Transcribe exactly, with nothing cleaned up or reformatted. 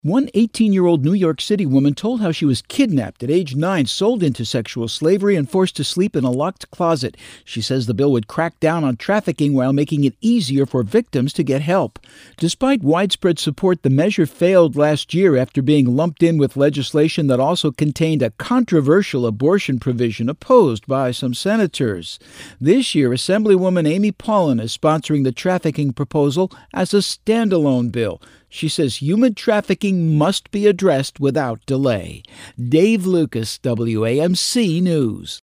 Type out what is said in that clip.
One eighteen-year-old New York City woman told how she was kidnapped at age nine, sold into sexual slavery, and forced to sleep in a locked closet. She says the bill would crack down on trafficking while making it easier for victims to get help. Despite widespread support, the measure failed last year after being lumped in with legislation that also contained a controversial abortion provision opposed by some senators. This year, Assemblywoman Amy Paulin is sponsoring the trafficking proposal as a standalone bill. She says human trafficking must be addressed without delay. Dave Lucas, W A M C News.